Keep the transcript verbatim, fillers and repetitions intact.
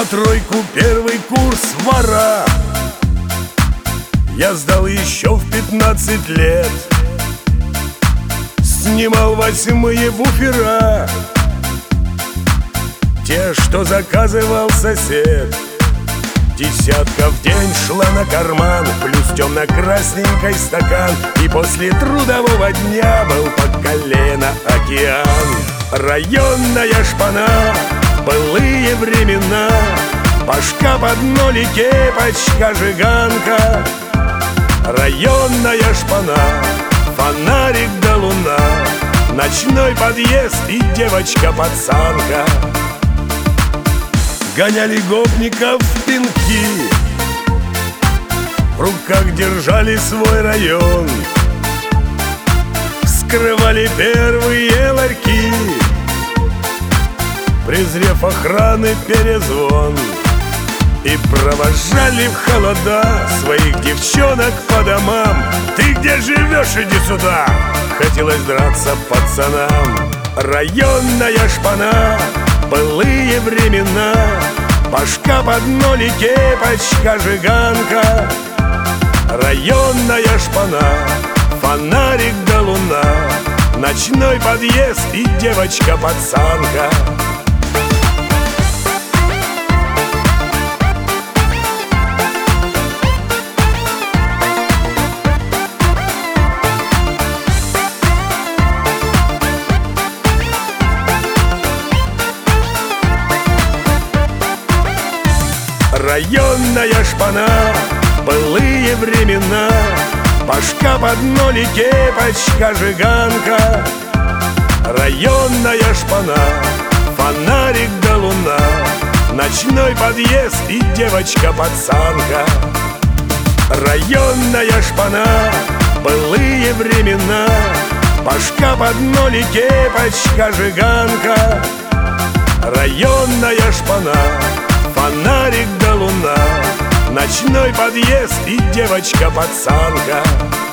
тройку первый курс вора я сдал еще в пятнадцать лет. Снимал восьмые буфера, те, что заказывал сосед. Десятка в день шла на карман, плюс темно-красненький стакан. И после трудового дня был по колено океан. Районная шпана, былые времена, башка под ноль и кепочка жиганка. Районная шпана, фонарик да луна, ночной подъезд и девочка-пацанка. Гоняли гопников в пинки, в руках держали свой район, вскрывали первые ларьки, презрев охраны перезвон. И провожали в холода своих девчонок по домам. Ты где живешь, иди сюда! Хотелось драться пацанам. Районная шпана, былые времена, башка под ноль и кепочка жиганка. Районная шпана, фонарик да луна, ночной подъезд и девочка-пацанка. Районная шпана, былые времена, башка под ноль и кепочка жиганка. Районная шпана, фонарик да луна, ночной подъезд и девочка-пацанка. Районная шпана, былые времена, башка под ноль и кепочка жиганка. Районная шпана, фонарик да луна, ночной подъезд и девочка-пацанка.